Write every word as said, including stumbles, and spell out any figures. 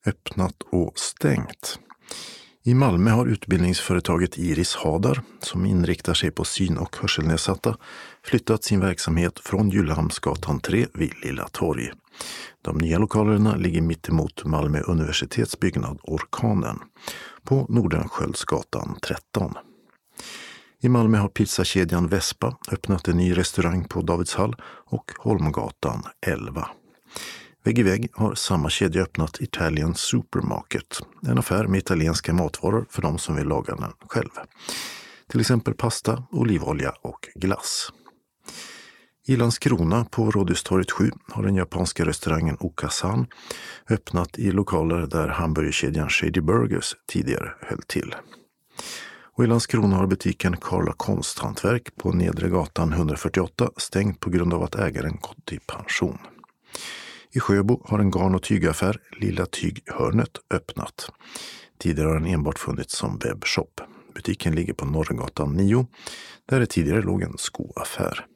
öppnat och stängt. I Malmö har utbildningsföretaget Iris Hadar, som inriktar sig på syn- och hörselnedsatta, flyttat sin verksamhet från Gyllhamnsgatan tre vid Lilla Torg. De nya lokalerna ligger mitt emot Malmö universitetsbyggnad Orkanen på Nordensköldsgatan tretton. I Malmö har pizzakedjan Vespa öppnat en ny restaurang på Davidshall och Holmgatan elva. Vägg i vägg har samma kedja öppnat Italian Supermarket, en affär med italienska matvaror för de som vill laga den själv. Till exempel pasta, olivolja och glass. I Landskrona på Rådhustorget sju har den japanska restaurangen Okasan öppnat i lokaler där hamburgerkedjan Shady Burgers tidigare höll till. Och i Landskrona har butiken Karla Konsthantverk på Nedre gatan etthundrafyrtioåtta stängt på grund av att ägaren gått i pension. I Sjöbo har en garn- och tygaffär, Lilla Tyghörnet, öppnat. Tidigare har den enbart funnits som webbshop. Butiken ligger på Norregatan nio, där det tidigare låg en skoaffär.